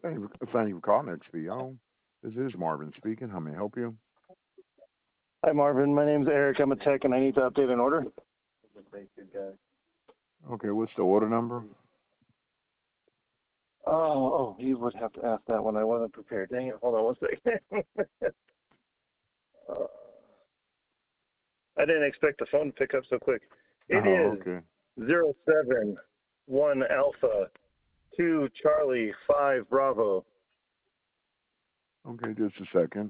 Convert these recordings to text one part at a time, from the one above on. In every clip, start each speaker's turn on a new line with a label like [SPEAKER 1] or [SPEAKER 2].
[SPEAKER 1] Thank you for calling XPO. This is Marvin speaking. How may I help you?
[SPEAKER 2] Hi, Marvin. My name's Eric. I'm a tech, and I need to update an order.
[SPEAKER 1] Okay, what's the order number?
[SPEAKER 2] You would have to ask that one. I wasn't prepared. Dang it. Hold on one second. uh, I didn't expect the phone to pick up so quick. It
[SPEAKER 1] Oh,
[SPEAKER 2] is
[SPEAKER 1] okay.
[SPEAKER 2] 071 Alpha 2 Charlie 5 Bravo.
[SPEAKER 1] Okay, just a second.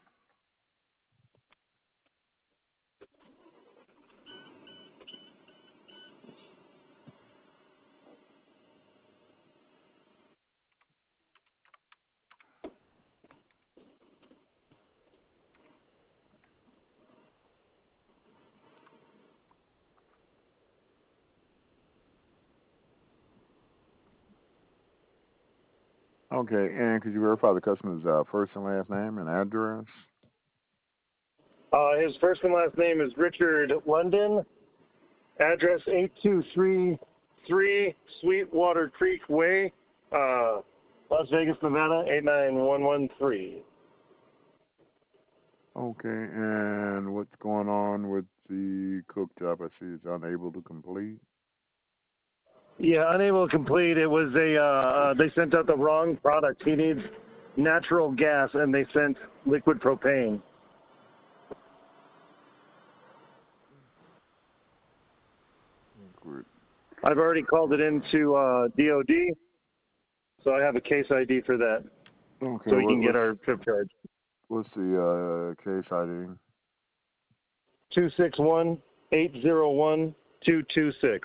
[SPEAKER 1] Okay, and could you verify the customer's first and last name and address?
[SPEAKER 2] His first and last name is Richard London. Address 8233 Sweetwater Creek Way, Las Vegas, Nevada 89113.
[SPEAKER 1] Okay, and what's going on with the cooktop? I see it's unable to complete.
[SPEAKER 2] Yeah, unable to complete. It was they sent out the wrong product. He needs natural gas, and they sent liquid propane.
[SPEAKER 1] Good.
[SPEAKER 2] I've already called it into DOD, so I have a case ID for that,
[SPEAKER 1] Okay,
[SPEAKER 2] so we can get our trip charge.
[SPEAKER 1] what's the case ID?
[SPEAKER 2] 261-801-226.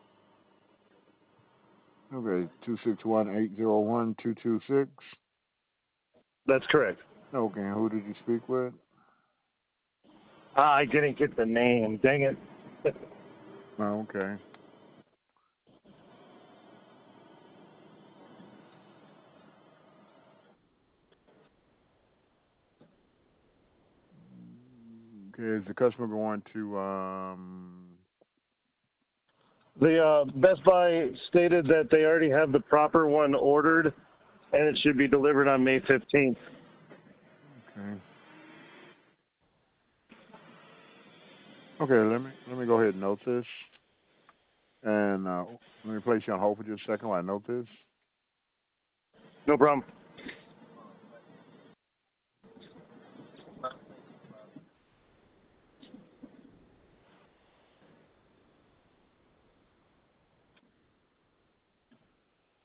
[SPEAKER 1] Okay, 261-801-226.
[SPEAKER 2] That's correct.
[SPEAKER 1] Okay, and who did you speak with?
[SPEAKER 2] I didn't get the name. Dang it.
[SPEAKER 1] Oh, okay. Okay, is the customer going to
[SPEAKER 2] The Best Buy stated that they already have the proper one ordered, and it should be delivered on May 15th.
[SPEAKER 1] Okay. Okay, let me go ahead and note this. And let me place you on hold for just a second while I note this.
[SPEAKER 2] No problem.